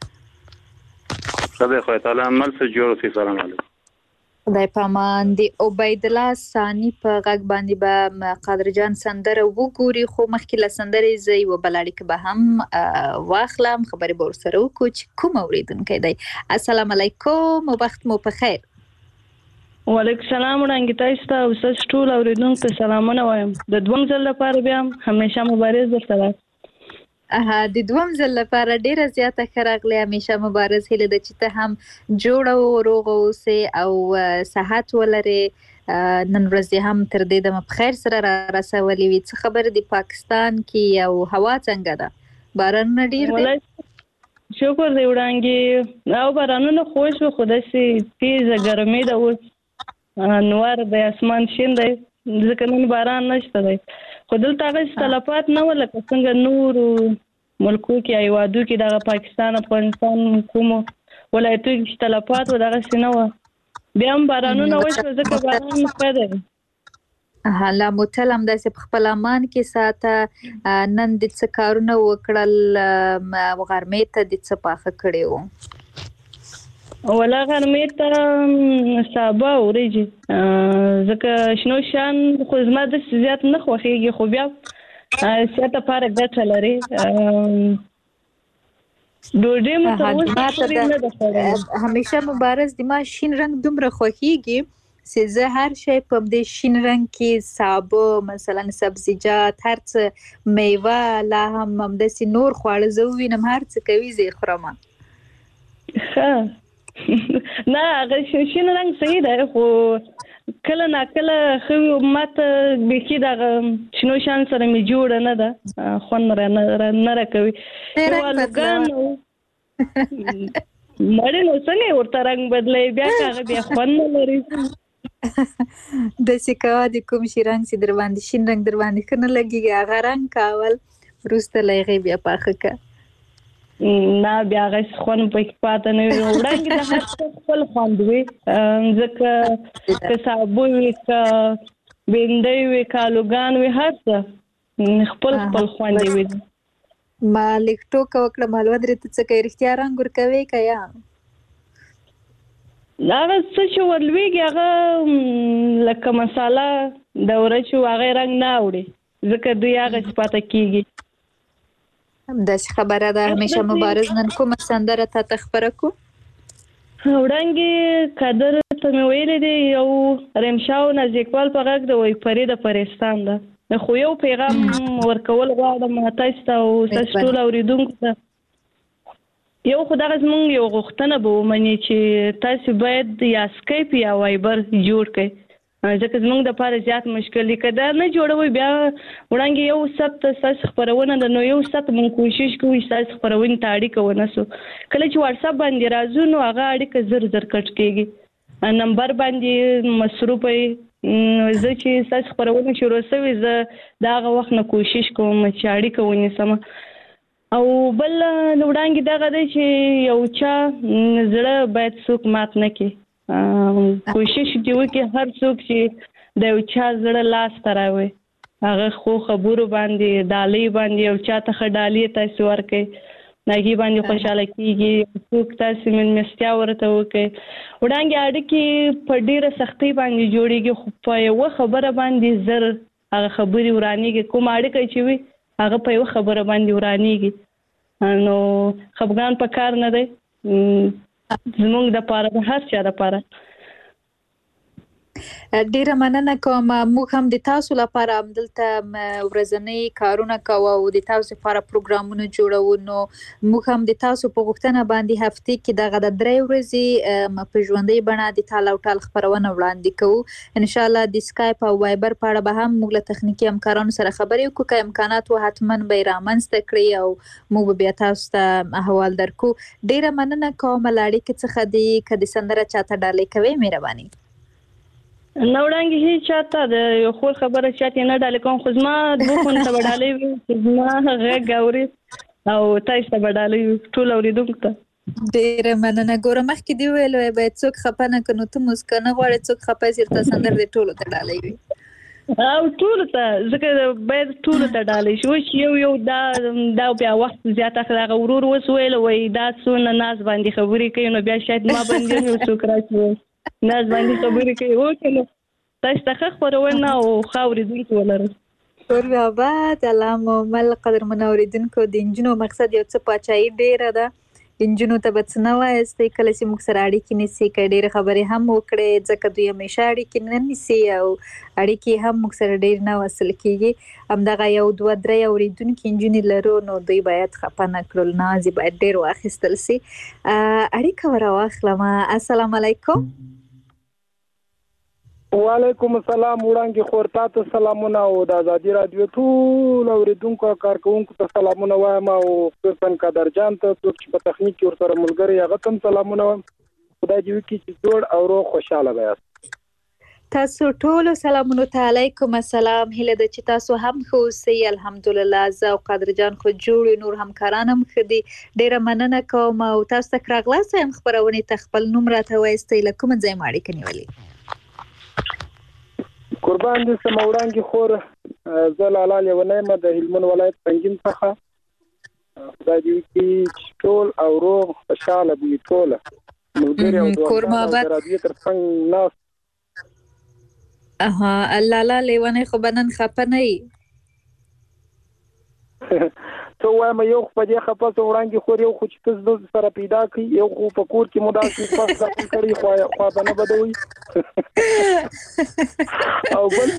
خدای خو تعالی عمل سره جوړ شي سلام علیکم خدای پامان دی عبید الله ثانی په غږ باندې به قادر جان سندره وګوري خو مخکې له سندرې زی و بلاړي کې به هم واخلم خبرې به ورسره وکړو چې کوم اوریدونکی دی السلام علیکم وخت مو په خیر وعلیکم السلام وړاندې تاسو ته او تاسو ټول اوریدونکو ته سلامونه وایم د دوم ځل لپاره بیا همیشه مبارز درته وایم اها د دوم ځل لپاره ډیره زیاته خراغلی همیشه مبارز هله د چې ته هم جوړ او روغ اوسې او صحت ولري نن ورځ هم تر دې د مخیر سره را رسولې وي څه خبر دی پاکستان کې او هوا څنګه ده باران ډیر دی شکر دی وړاندې او بارانونه خوش و خداسي تیز ګرمي ده اوس نوار د اسمان شین دی ځکه نن باران نشته دی خو دلته هغه اختلافات نه وو لکه څنګه نورو ملکو کې ایوادو کې دغه پاکستان افغانستان کومو ولایتو کې اختلافات و دغسې نه وه بیا هم بارانونه وشوه ځکه باران ښه دی لا موتل هم داسې په خپل امان کې ساته نن د څه کارونه وکړل غرمې ته د څه پاخه کړی وو ولا غرمې ته سابه وریجې ځکه شنو شیان خو زما داسې زیات نه خوښېږي خو بیا صحت لپاره ګټه لري ډوډۍ مو ته اوس نه ده خوړلې همیشه مبارز د ما شین رنګ دومره خوښېږي چې زه هر شی په دې شین رنګ کې سابه مثلا سبزیجات هر څه میوه لا هم همداسې نور خواړه زه ووینم هر څه کوي زه یې خورم ښه نه هغه شین رنګ صحیح دی خو کله ناکله ښه وي ماته بیخي دغه شنو شیان سره مې جوړه نه ده خوند نه راکوي الوګان مړې نو څنګه ورته رنګ بدلوي بیا که هغه بیا خوند نه لري داسې کوه د کوم شي رنګ چې در باندې شین رنګ در باندې ښه نه لګېږي هغه رنګ کول وروسته له هغې بیا پاخه که نه بیا هغه خوند پکې پاته نه وي وړاندې د هر څه خپل خوند وي ځکه که سابه وي که بېنډۍ وي که الوګان وي هر څه خپل خپل خوند وي ما لږ ټوکه وکړه معلومات درته څه کوي رښتیا رنګ ورکوي که یا هغه څه چې ورلوېږي هغه لکه مساله د ورچو هغه رنګ نه اوړي ځکه دوی هغه چې پاته کېږي همداسې خبره ده همیشه مبارز نن کومه سندره تا ته خپره کړو وړاندې قدر ته مې ویلی دی یو رمشا او نازیکوال په غږ د وایي پرې د پرستان ده خو یو پیغام ورکول غواړم تاسو ته او تاسو ټول اورېدونکو ته یو خو دغه زموږ یو غوښتنه به ومني چې تاسو باید یا سکایپ یا وایبر جوړ کړئ ځکه زموږ دپاره زیات مشکل دی که دا نه جوړوئ بیا وړاندې یو ثبت ستاسو خپرونه ده نو یو ثبت موږ کوشش کوو ستاسو خپرونې ته اړیکه ونیسو کله چې واټساپ باندې راځو نو هغه اړیکه زر زر کټ کېږي نمبر باندې مصروف وي زه چې ستاسو خپرونه شروع شوې زه د هغه وخت نه کوشش کوم چې اړیکه ونیسم او بل وړاندې دغه دی چې یو چا زړه باید څوک مات نه کړي. کوشش دې وکړي هر څوک چې د یو چا زړه لاس ته راوړي هغه خو خبرو باندې ډالۍ باندې یو چا ته ښه ډالۍ تاسو ورکړئ هغې باندې خوشحاله کېږي. څوک تاسې مېلمستیا ورته وکړئ. وړاندې اړیکې په ډېره سختۍ باندې جوړېږي خو په یوه خبره باندې زر هغه خبرې ورانېږي. کوم اړیکه چې وي هغه په یوه خبره باندې ورانېږي. نو خفګان په کار نه دی زموږ دپاره د هر چا دپاره. ډیره مننه کوم. موږ هم د تاسو لپاره همدلته ورځنی کارونه کوو او د تاسو لپاره پروګرامونه جوړو. نو موږ هم د تاسو په غوښتنه باندې هفته کې دغه د درې ورځې په ژوندۍ بڼه د تال او ټال خبرونه وړاندې کوو. ان شاء الله د سکایپ او وایبر په اړه به هم موږ له تخنیکی همکارانو سره خبرې وکړو. که امکانات و حتما به یې رامنځته کړي او موږ به بیا تاسو ته احوال درکو. ډیره مننه کوم. له اړیکې څخه د که د سندره چاته ډالۍ کوئ مهرباني. نه وړاندې هېڅ چاته د یو خور خبره چاته نه ډالۍ کوم خو زما دوه خونو ته به ډالۍ وي چې زما غږ اوري او تاسو ته به ډالۍ وي ټول اورېدونکو ته. ډېره مننه. ګوره مخکې دې ویل وی باید څوک خفه نه کړي نو ته موسکه نه غواړې څوک خفه شي درته سندره دې ټولو ته ډالۍ وي او ټولو ته ځکه باید ټولو ته ډالۍ شي. اوس یو یو دا دا بیا وخت زیات اخلي. هغه ورور اوس ویل وایي دا څونه ناز باندې خبرې کوي نو بیا شاید ما باندې یو څوک راشي ناز باندې خبرې کوي. اوکې نو تاسو ته ښه خپرونه او ښه اورېدونکي ولرئ. کور آباد. الله مو مل قدرمن اورېدونکو. د نجونو مقصد یو څه پاچاهي ډېره ده. نجونو ته به څه نه وایاستئ کله چې موږ سره اړیکې نیسي که ډېرې خبرې هم وکړئ ځکه دوی همیشه اړیکې نه نیسي او اړیکې هم موږ سره ډېر نه وصل کېږي. همدغه یو دوه درې اورېدونکي نجونې لرو نو دوی باید خفه نه کړل. ناز یې باید ډېر واخیستل سي. اړیکه ور واخلم. السلام علیکم. وعلیکم السلام. وړاندې خور تاسو سلامونه او د ازادي رادیو ټول اوریدونکو کارکونکو ته سلامونه وایم او خصوصا قدرجان ته څوک چې په تخنیک کې ورسره ملګری هغه ته سلامونه وایم. خدای دې وکړي چې جوړ او روغ خوشاله وایاست. تاسو ټول سلامونه ته علیکم السلام. هیله ده چې تاسو هم ښه اوسئ. الحمدلله زه او قدرجان خو جوړ نور همکاران هم ښه دي. ډیره مننه کوم او تاسو ته راغلاست هم خبرونه ته خپل نوم راته وایستئ له کوم ځای ما اړیکه نیولې. قربان دې سم. وړاندې خور زه لاله لیونی د هلمند ولایت پنجیم څخه. خدای دې وکړي چې ټول او روغ خوشاله وي ټوله ملګري او دوستان د رادیو تر څنګ ناست. اها لاله لیونی خو به نن خفه نه یي. څه وایم یو خو په دې خفه څه وړاندې خور یو خو چې ته زه سره پیدا کړي یو خو په کور کې مو داسې پس داخل کړي خوا خوا به نه بدوي او بل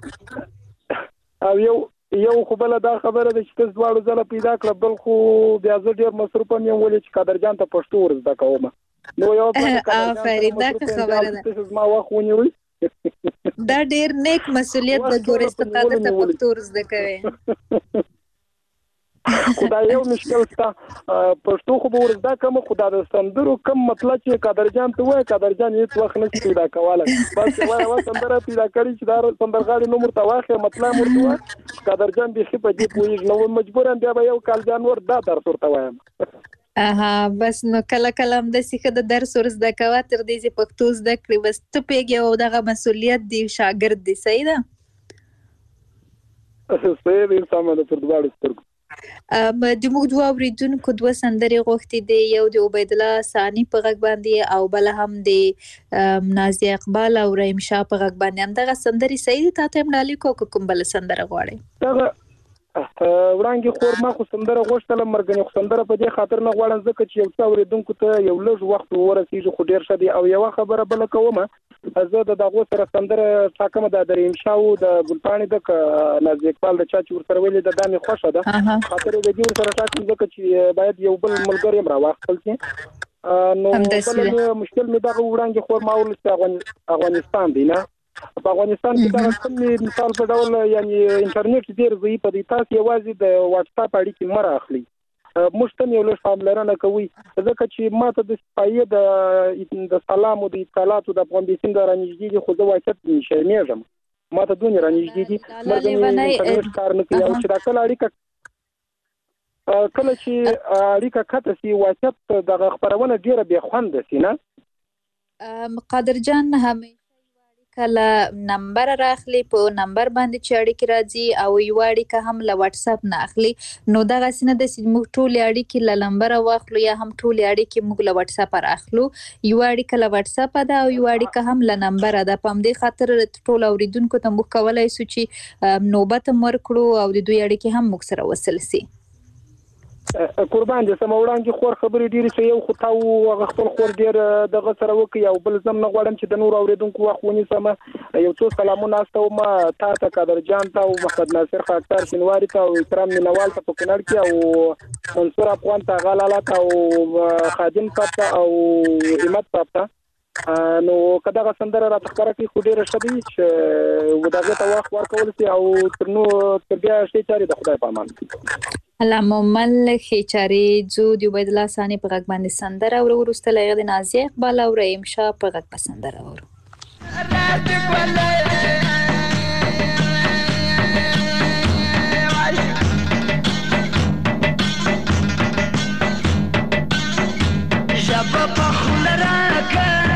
او یو یو خو بله دا خبره ده چې ته دواړو ځله پیدا کړه بل خو بیا زه ډېر مصروف یم ولې چې قدرجان ته پښتو ور زده کوم نو یو آفرین دا ښه خبره ده. زما وخت ونیوي دا ډېر نیک مسؤلیت د ګورست قادر ته پښتو ور زده کوي. خدای یو مشکل تا پښتو خو به ورزده کوم خدای د سندرو کم مطلب چې قدرجان ته وای قدرجان هیڅ وخت نه پیدا کوله بس وای وای سندره پیدا کړی چې دا سندرغاړي نو مرته واخه مطلب مرته قدرجان به خې په دې پویږ نو مجبورم بیا به یو کال جانور دا در ورته وایم. اها بس نو کله کله هم د سیخه د درس ورزده کوه تر دې چې پښتو زده کړې بس ته پیږي او دغه مسؤلیت دی شاګرد دی. صحیح ده؟ صحیح دی. سمه ده. پر دواړو سترګو د موږ دوه اورېدونکو دوه سندرې غوښتې دي. یو د عبیدالله ثاني په غږ باندې او بله هم د نازیه اقبال او رحیم شاه په غږ باندې. همدغه سندرې صحیح دي؟ تا ته هم ډالۍ کوو که کوم بله سندره غواړئ؟ دغه وړاندې خور ما خو سندره غوښتله مرګنې خو سندره په دې خاطر نه غواړم ځکه چې یو څه اورېدونکو ته یو لږ وخت ورسېږي خو ډېر ښه دی. او یوه خبره بله کومه زه د دغو سره سندره ټاکمه ده د رحیم شاه او د ګلپاڼې ده که نازیه اقبال د چا چې ورسره ویلې ده دا مې خوښه ده خاطر یې د دې ورسره ټاکم ځکه چې باید یو بل ملګری هم راواخیستل شي. نو بله مشکل مې دغه وړاندې خور ما ویل چې افغانستان دی نه په افغانستان کې دا کوم مثال په ډول یعنی انټرنیټ ډېر ضعیف دی. تاسو یوازې د واتس اپ اړیکې مه راخلئ. موږ ته یو لږ پاملرنه کوئ ځکه چې ما ته د سپایې د د سلام او د اطلاعاتو د افغان بیسیم د رانږدې دي خو زه واقعیت شرمېږم ما ته دونې رانږدې دي مرګ مې انټرنیټ کار نه کوي او چې دا کله اړیکه کله چې اړیکه کته سي واچت د خبرونه ډیره به خوند سي نه قادر جان همیشه کله نمبر راخلی په نمبر باندې چې اړیکې راځي او یو اړیکه هم له واتس اپ نه اخلي نو دغه سینه د موږ ټول اړیکې له نمبر واخلو یا هم ټول اړیکې موږ له واتس اپ راخلو یو اړیکه له واتس اپ ده او یو اړیکه هم له نمبر ده په همدې خاطر ټول اوریدونکو ته موږ کولای شو چې نوبت مرکړو او د دوی اړیکې هم موږ سره وصل سي قربان دي سم وړاندې خور خبرې ډېرې شي یو خو تاو هغه خپل خور ډېر دغه سره وکي او بل زم نه غواړم چې د نور اوریدونکو وخت ونیسم یو څو سلامونه استوم تا ته قادر جان ته او محمد ناصر خاکسار شینواری ته او اکرام مینوال ته په کونړ کې او منصور افغان ته غلاله ته او خادم ته او همت ته نو کداغه سندره را تخکره کې خو ډېر شدي چې وداغه ته وخت ورکول سي او تر نو تر بیا شي چاري د خدای په امان علامه مل خیچاری زو دی عبید الله ثانی په غږ باندې سندره او ورسته لغه د نازیه اقبال او رحیم شاه په غږ په سندره ورو شباب خلراک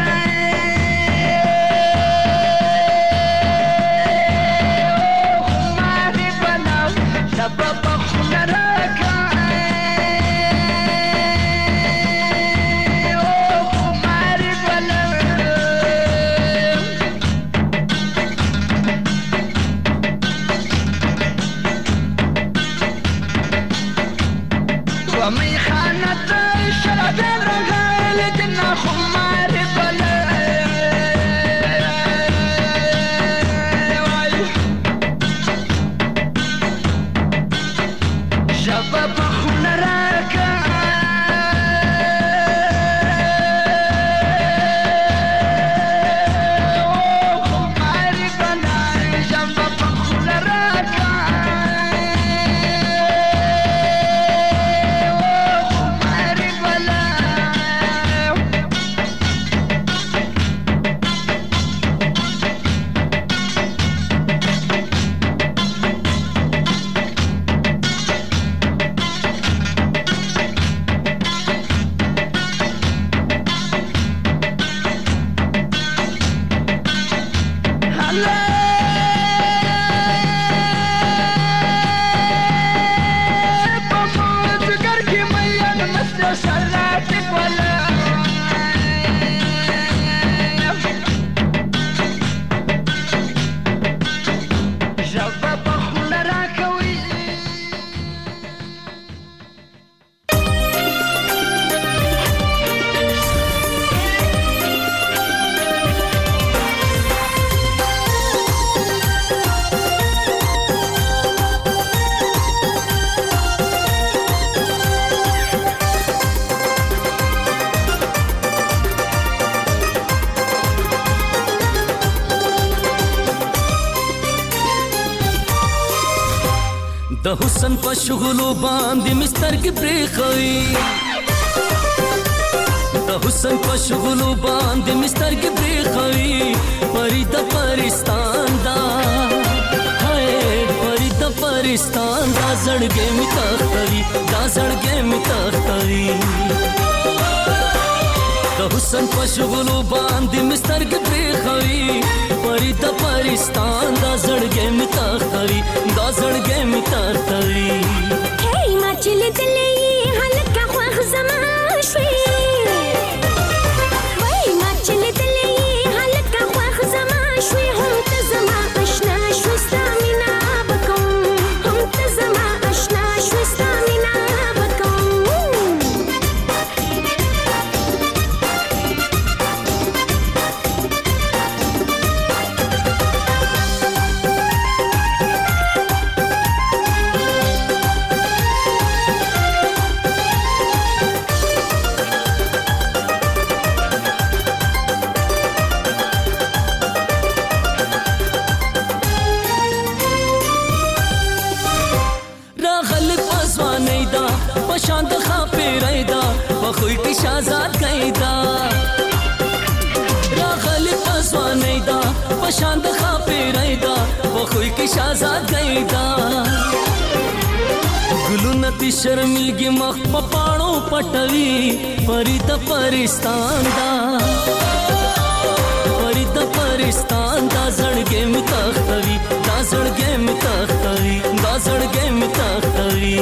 د حسن په شغلو باندې مستر کې پریخوي د حسن په شغلو باندې مستر کې پریخوي پری د پرستان دا هاي پری د پرستان دا زړګې می تختوي دا زړګې می تختوي د حسن په شغلو باندې مستر کې پریخوي پری د پرستان دا زړګې می تختوي دا زړګې می تختوي هی ما چل دلې هلکه خوښ زما شوي وای ما چل دلې هلکه خوښ زما شوي هم ته زما آشنا شوي ستا مینا بکوم هم ته زما آشنا شوي ستا مینا بکوم شانت خاپیرای دا بخوی کی شازاد گئی دا راغلی پسوانی دا بشانت خاپیرای دا بخوی کی شازاد گئی دا ګلونه دي شرمېږي مخ په پاڼو پټوي پری د پرستان دا پری د پرستان دا زړګې مې تختوي دا زړګې مې تختوي دا زړګې مې تختوي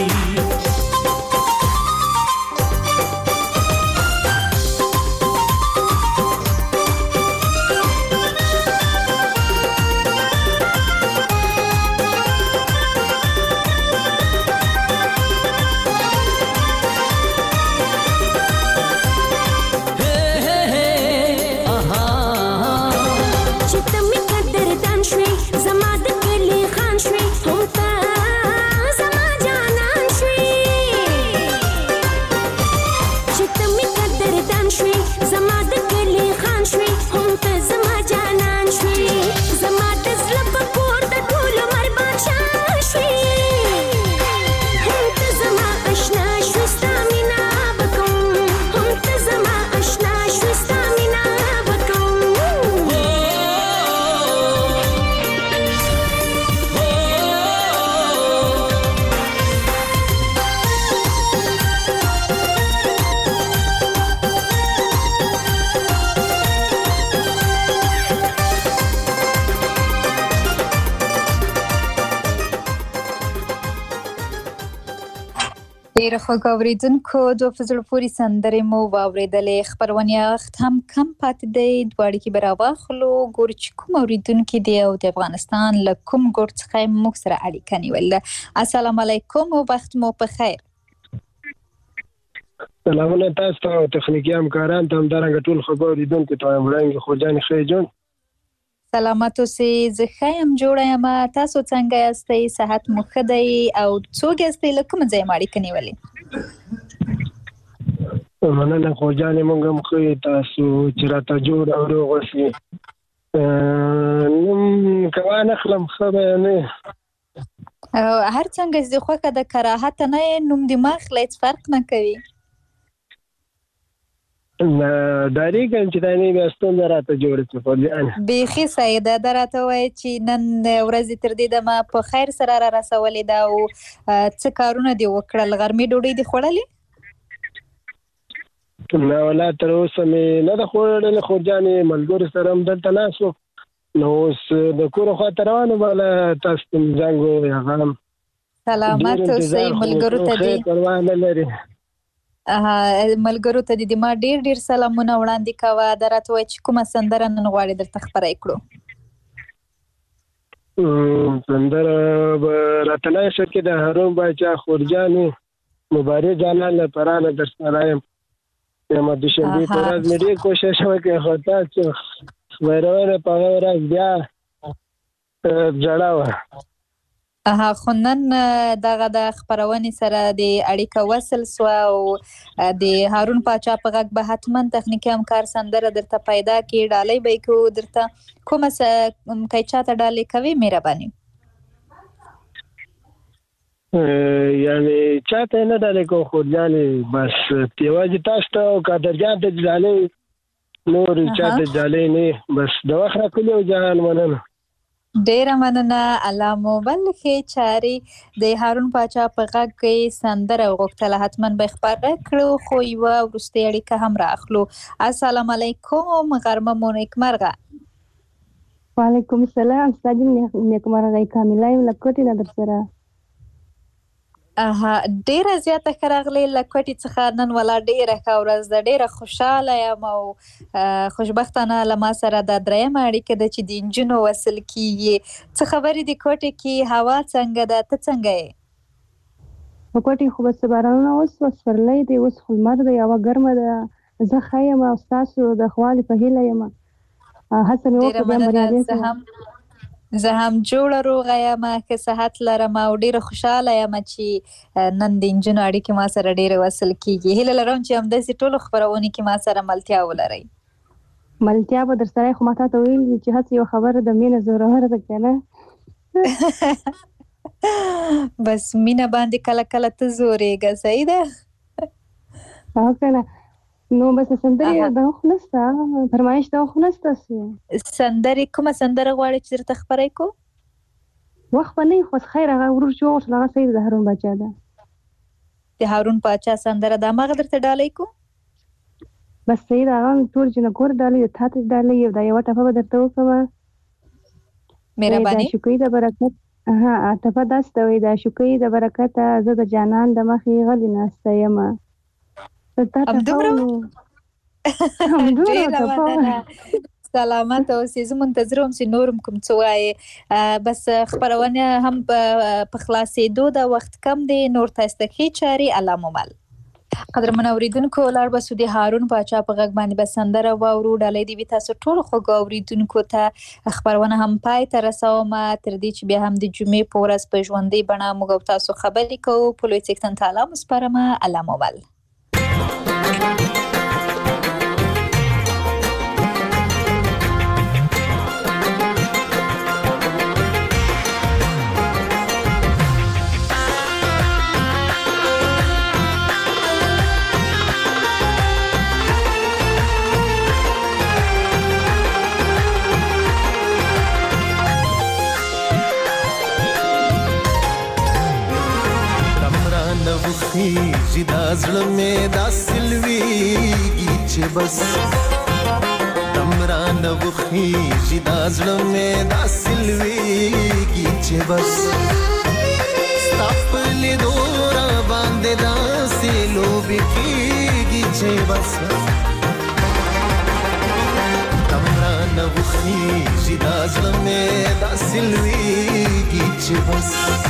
ډېر خوږ اورېدونکو دوه په زړه پورې سندرې مو واورېدلې خپرونې وخت هم کم پاتې دی دوه اړیکې به راواخلو ګورو چې کوم اورېدونکي دی او د افغانستان له کوم ګوټ څخه یې موږ سره اړیکه نیولې السلام علیکم او وخت مو په خیر سلامونه تاسو ته او تخنیکي همکاران ته همدارنګه ټول خوږ اورېدونکو ته وایم وړاندې خورجانې ښه جون سلامت اوسئ زه ښه یم جوړه یم تاسو څنګه یاستئ صحت مو ښه دی او څوک یاستئ له کومه ځایه مو اړیکه نیولې مننه خورجانې موږ هم ښه یو تاسو چې راته جوړ او روغ اوسئ نوم که وانخلم ښه به نه هر څنګه چې دې خوښه ده که راحته نه یې نوم دې مه اخله هېڅ فرق نه کوي ډارېږم چې دا نه بیا ستونزه راته جوړه شي خورجانې بیخي صحیح ده دا راته ووایه چې نن ورځې تر دې دمه په خیر سره را رسولې ده او څه کارونه دې وکړل غرمې ډوډۍ دې خوړلې نه ولا تر اوسه مې نه ده خوړلې خورجانې ملګرو سره هم دلته ناست وم نو اوس د کوره خواته روان وم هله تاسو ته مې زنګ ووایه هغه هم سلامت اوسئ ملګرو ته دې پروا نه لري ملګرو ته دې ما ډېر ډېر سلامونه وړاندې کوه دا راته وایه چې کومه سندره نن غواړې درته خپره یې کړو سندره به راته نه شي کې د هارون باچا خورجانې مبارک جانان لپاره نه در سره یم یم د شنبې په ورځ مې ډېر کوشش وکړ خو تاسو خبرونه په هغه ورځ بیا ژړا وه اها خو نن دغه د خپرونې سره د اړیکه وصل سوه او د هارون پاچا په غږ به حتما تخنیکي همکار سندره درته پیدا کړي ډالۍ به یې کوو درته کومه که چاته ډالۍ کوي مهرباني یعنې چاته یې نه ډالۍ کوم خورجانې بس یوازې تاسو ته او قادرجان ته ډالۍ نور چاته ډالۍ نه بس د وخت راکولي او جهان مننه ډیره مننه الله مو بل ښې چارې د هارون پاچا په غږ کې سندره غوښتله حتما به خپره کړو خو یوه وروستۍ اړیکه هم رااخلو السلام علیکم غرمه مو نیکمرغه وعلیکم السلام ستا جون نیکمرغه کامله یم له کوټې نه در سره اها ډیره زیاته ښه راغلې له کوټې څخه نن ولا ډیره ښه ورځ ده ډیره خوشحاله یم او خوشبختانه له ما سره دا درېیمه اړیکه ده چې د نجونو وصل کیږي څه خبرې دي کوټې کې هوا څنګه ده ته څنګه یې په کوټې خو بس بارانونه اوس سپرلی دی اوس خو لمر دی هوا ګرمه ده زه ښه یم او ستاسو د ښوالې په هیله یم هڅه مې وکړه بیا بریالۍ شم زه هم جوړه روغه یم ښه صحت لرم او ډیره خوشحاله یم چې نن د نجونو اړیکې ما سره ډیره وصل کیږي هیله لرم چې همداسې ټولو خپرونې کې ما سره ملتیا ولرئ ملتیا به در سره خو ما تا ته ویل چې هڅه یو خبره د مینه زورور ده که نه بس مینه باندې کله کله ته زورېږه صحیح ده او که نه نو بس سندرې دا خو نشته فرمایش دا خو نشته سندرې کومه سندره غواړې چې درته خپره یې کړو وخت به نه وي خو خیر هغه ورور چې وغوښتل هغه صحیح د هارون باچا ده د هارون پاچا سندره دا مغه درته ډالۍ کو بس صحیح دا غواړم ټول جنګور ډالۍ ته ته ډالۍ یو دا یو ټپه به درته وکړم مهرباني شکرې د برکت ها ټپه داسته وي دا شکرې د برکت زه د جانان د مخې غلي ناسته یم همدومره همدومره سلامت اوسې زه منتظر وم چې نورم کوم څه وایي بس خبرونه هم په خلاصېدو د وخت کم دی نور تاسو ته ښې چارې الله مو مل قدرمن اوریدونکو لاړ به سو د هارون پاچا په غږ باندې به سندره واورو ډالۍ دی تاسو ټول خوږ اوریدونکو ته خبرونه هم پای ته رسوم تر دې چې بیا هم د جمعې په ورځ په ژوندۍ بڼه موږ تاسو خبرې کوو په لوی څښتن تعالی مسپارمه الله مو مل خیجی دا زړه مې دا سلویږي چې بس دمران وخیجی دا زړه مې دا سلویږي چې بس ستا په لیدو را باندې داسې لوبې کېږي چې بس دمران وخیجی دا زړه مې دا سلویږي چې بس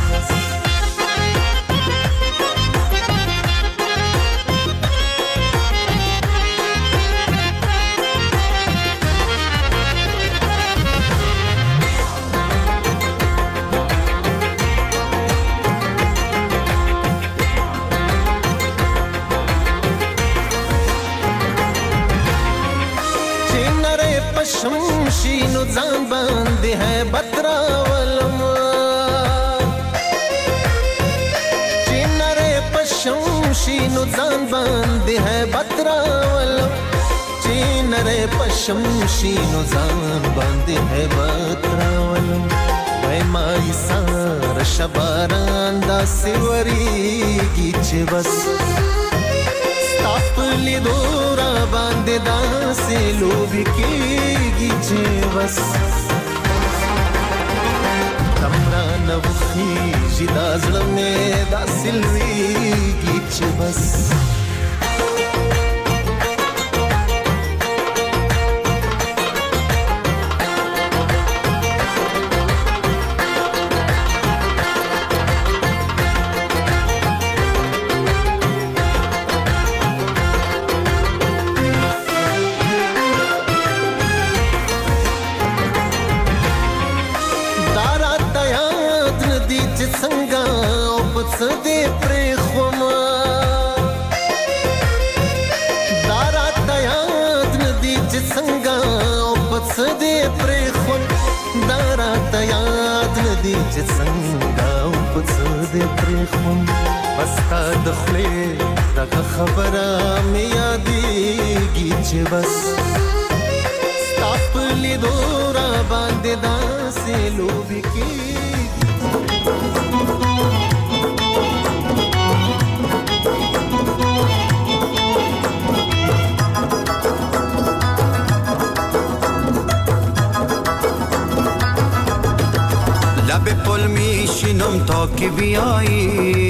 شمشینو ځان باندې ہے بترا ولم چینره پشمشینو ځان باندې ہے بترا ولم چینره پشمشینو ځان باندې ہے بترا ولم وای مای سار شباران دا سیوریږي چې بس تاپلی دورا باندې داسې لوبې کېږي چې بس تمران وخیږي دا زړه مې داسې لویږي چې بس دې پرې خوما دارا تیاد ندی چې څنګه او پڅ دې پرې خو دارا تیاد ندی چې څنګه او پڅ دې پرې خو بس تا د خلې دغه خبره مې یادېږي چې بس تاپلی دورا باندې داسې لوبې کېږي لب پل میشینم تا که بیایی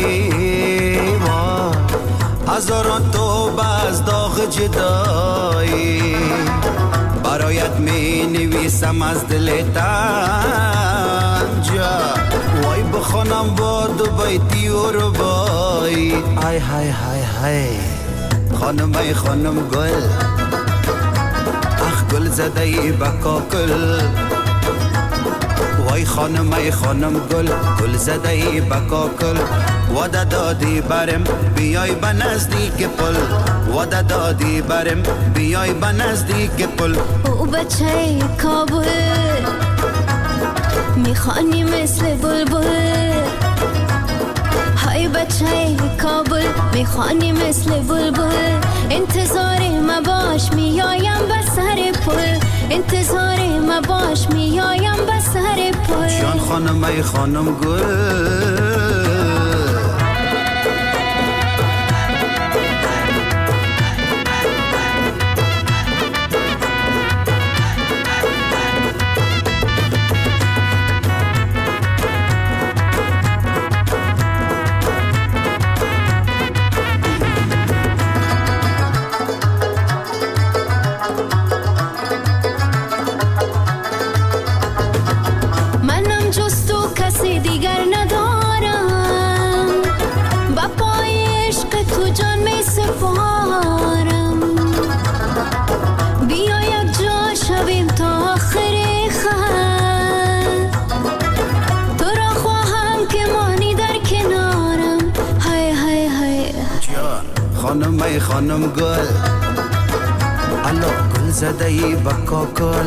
هزاران توبه از داغ جدایی برایت می نویسم از دل تنجا وای بخونم با دو بیتی و ربایی ای های های های خانم ای خانم گل اخ گل زده ای بکاکل وای خانم ای خانم گل گل زده ای بکاکل وعده دادی برم بیای به نزدیک پل وعده دادی برم بیای به نزدیک پل او بچه کابل میخوانی مثل بلبل های بچه کابل میخوانی مثل بلبل انتظار ما باش میایم به سر پل انتظار ما باش میایم به سر پل جان خانم ای خانم گل خانمای خانم گل الو گل زدهی با کاکل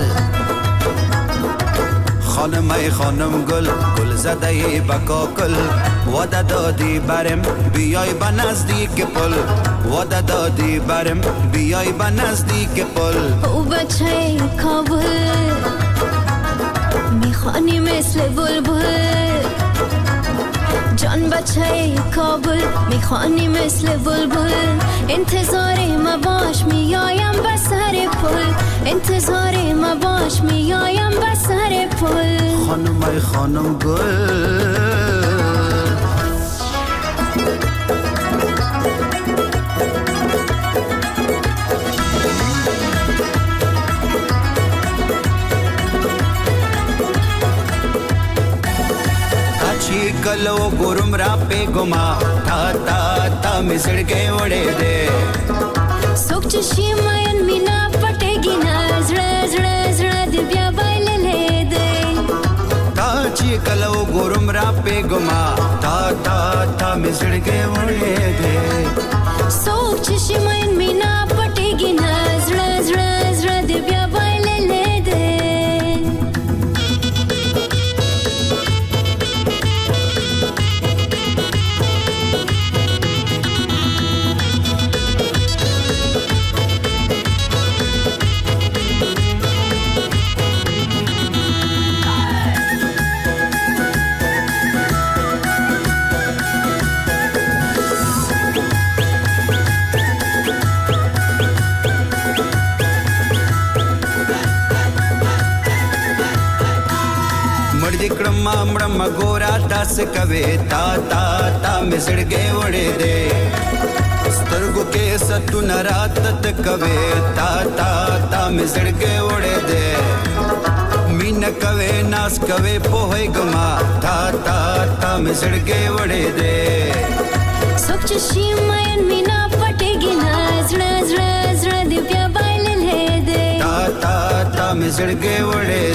خانمای خانم گل گل زدهی با کاکل وعده دادی برم بیای با نزدیک پل وعده دادی برم بیای با نزدیک پل او بچه کابل میخوانی مثل بلبل جان بچه کابل میخوانی مثل بلبل انتظار ما باش میایم به سر پل انتظار ما باش میایم به سر پل خانمای خانم گل कलो गुरुम रापे गुमा था था था मिसड़ के वड़े दे सोच चशी मायन मीना पटेगी ना जड़ा जड़ा जड़ा दिव्या बाइल ले दे ताची कलो गुरुम रापे गुमा था था था मिसड़ के वड़े दे सोच चशी मायन मीना पटेगी ना जड़ा जड़ा जड़ा दिव्या बाइल ले दे मम गोरा दस कवे ता ता ता मिसड़ के वड़े दे स्तर्गु के सतु नरातत कवे ता ता ता मिसड़ के वड़े दे मीन कवे नास कवे पोहे गमा ता ता ता मिसड़ के वड़े दे सोच शीमयन मीना पटेगी ना जड़ा जड़ा जड़ा दिव्या बाइल ले दे ता ता ता मिसड़ के वड़े